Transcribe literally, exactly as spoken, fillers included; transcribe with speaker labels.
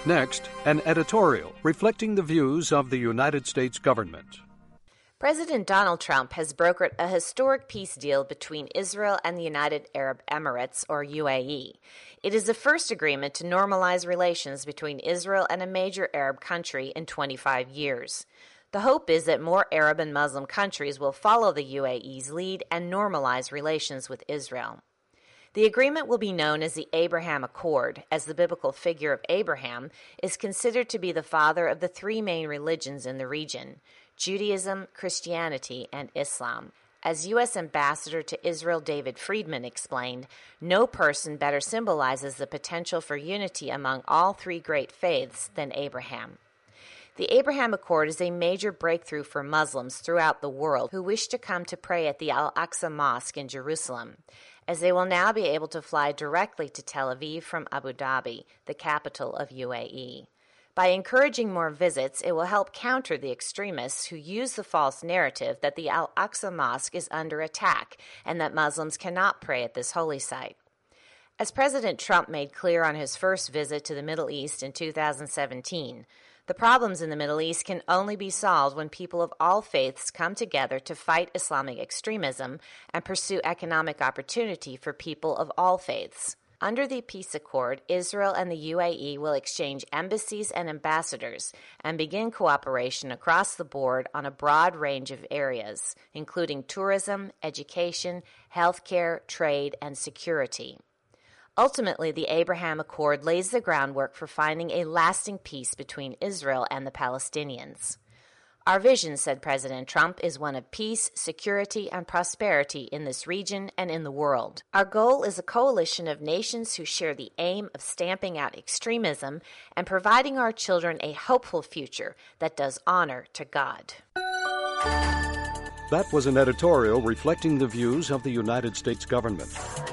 Speaker 1: Next, an editorial reflecting the views of the United States government.
Speaker 2: President Donald Trump has brokered a historic peace deal between Israel and the United Arab Emirates, or U A E. It is the first agreement to normalize relations between Israel and a major Arab country in twenty-five years. The hope is that more Arab and Muslim countries will follow the U A E's lead and normalize relations with Israel. The agreement will be known as the Abraham Accord, as the biblical figure of Abraham is considered to be the father of the three main religions in the region: Judaism, Christianity, and Islam. As U S Ambassador to Israel David Friedman explained, no person better symbolizes the potential for unity among all three great faiths than Abraham. The Abraham Accord is a major breakthrough for Muslims throughout the world who wish to come to pray at the Al-Aqsa Mosque in Jerusalem, as they will now be able to fly directly to Tel Aviv from Abu Dhabi, the capital of U A E. By encouraging more visits, it will help counter the extremists who use the false narrative that the Al-Aqsa Mosque is under attack and that Muslims cannot pray at this holy site. As President Trump made clear on his first visit to the Middle East in two thousand seventeen, the problems in the Middle East can only be solved when people of all faiths come together to fight Islamic extremism and pursue economic opportunity for people of all faiths. Under the peace accord, Israel and the U A E will exchange embassies and ambassadors and begin cooperation across the board on a broad range of areas, including tourism, education, healthcare, trade, and security. Ultimately, the Abraham Accord lays the groundwork for finding a lasting peace between Israel and the Palestinians. Our vision, said President Trump, is one of peace, security, and prosperity in this region and in the world. Our goal is a coalition of nations who share the aim of stamping out extremism and providing our children a hopeful future that does honor to God.
Speaker 1: That was an editorial reflecting the views of the United States government.